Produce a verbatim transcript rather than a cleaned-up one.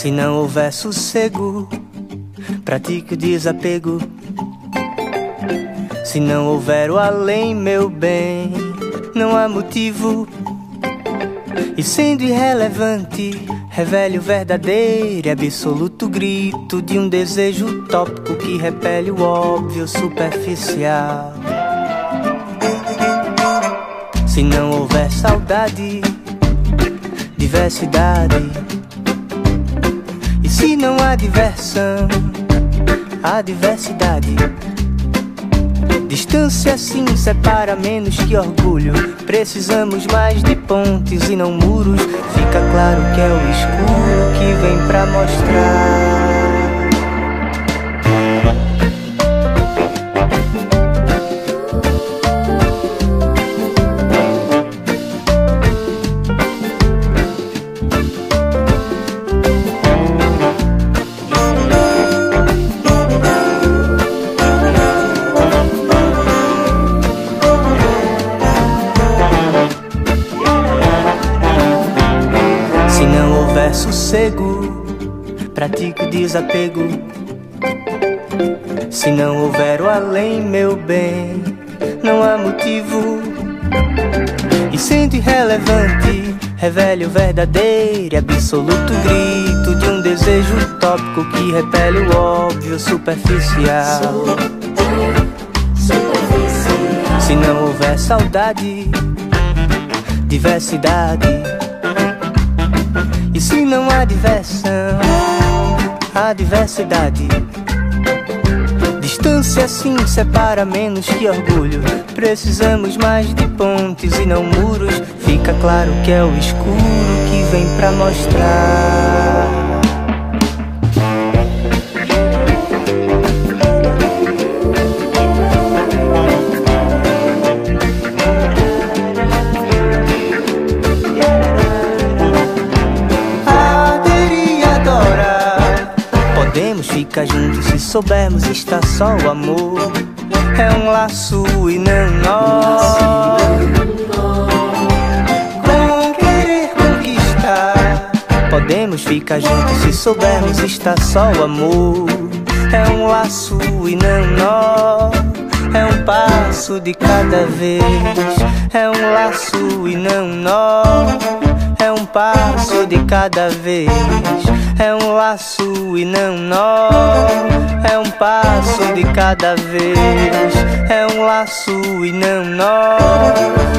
Se não houver sossego, pratique o desapego. Se não houver o além, meu bem, não há motivo. E sendo irrelevante, revele o verdadeiro e absoluto grito de um desejo utópico que repele o óbvio superficial. Se não houver saudade, diversidade. E se não há diversão, há diversidade. Distância sim separa menos que orgulho. Precisamos mais de pontes e não muros. Fica claro que é o escuro que vem pra mostrar. Sossego, pratique o desapego. Se não houver o além, meu bem, não há motivo. E sendo irrelevante, revele o verdadeiro e absoluto grito de um desejo utópico que repele o óbvio superficial. Se não houver saudade, diversidade. E se não há diversão, há diversidade. Distância sim separa menos que orgulho. Precisamos mais de pontes e não muros. Fica claro que é o escuro que vem pra mostrar. Fica juntos se soubermos estar só o amor. É um laço e não nó. Com querer conquistar, podemos ficar juntos se soubermos estar só o amor. É um laço e não nó. É um passo de cada vez. É um laço e não nó. É um passo de cada vez. É um laço e não nó. É um passo de cada vez. É um laço e não nó.